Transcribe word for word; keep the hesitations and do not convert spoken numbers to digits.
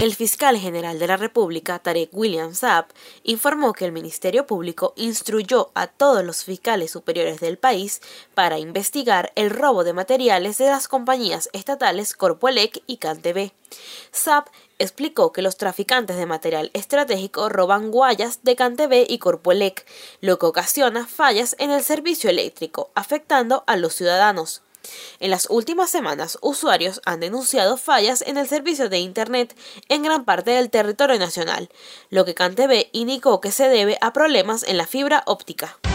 El fiscal general de la República, Tarek William Saab, informó que el Ministerio Público instruyó a todos los fiscales superiores del país para investigar el robo de materiales de las compañías estatales Corpoelec y CanTV. Saab explicó que los traficantes de material estratégico roban guayas de CanTV y Corpoelec, lo que ocasiona fallas en el servicio eléctrico, afectando a los ciudadanos. En las últimas semanas, usuarios han denunciado fallas en el servicio de Internet en gran parte del territorio nacional, lo que CanTV indicó que se debe a problemas en la fibra óptica.